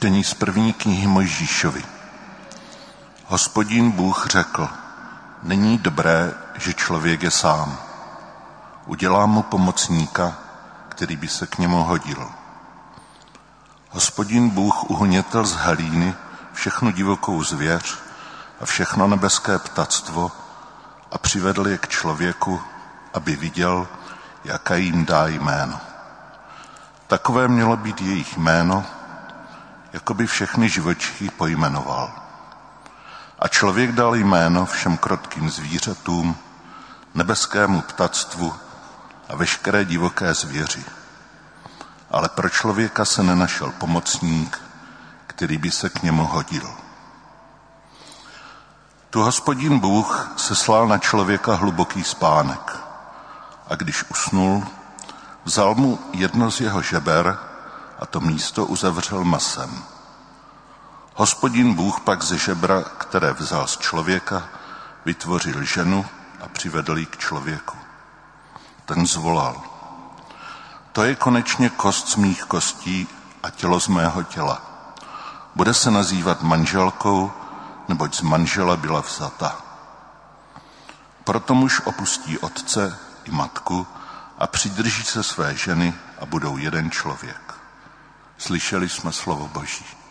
Čtení z první knihy Mojžíšovi. Hospodin Bůh řekl, není dobré, že člověk je sám. Udělám mu pomocníka, který by se k němu hodil. Hospodin Bůh uhnětl z hlíny všechnu divokou zvěř a všechno nebeské ptactvo a přivedl je k člověku, aby viděl, jaké jim dá jméno. Takové mělo být jejich jméno, jako by všechny živočichy pojmenoval. A člověk dal jméno všem krotkým zvířatům, nebeskému ptactvu a veškeré divoké zvěři. Ale pro člověka se nenašel pomocník, který by se k němu hodil. Tu Hospodin Bůh seslal na člověka hluboký spánek a když usnul, vzal mu jedno z jeho žeber a to místo uzavřel masem. Hospodin Bůh pak ze žebra, které vzal z člověka, vytvořil ženu a přivedl ji k člověku. Ten zvolal, to je konečně kost z mých kostí a tělo z mého těla. Bude se nazývat manželkou, neboť z manžela byla vzata. Proto muž opustí otce i matku a přidrží se své ženy a budou jeden člověk. Slyšeli jsme slovo Boží.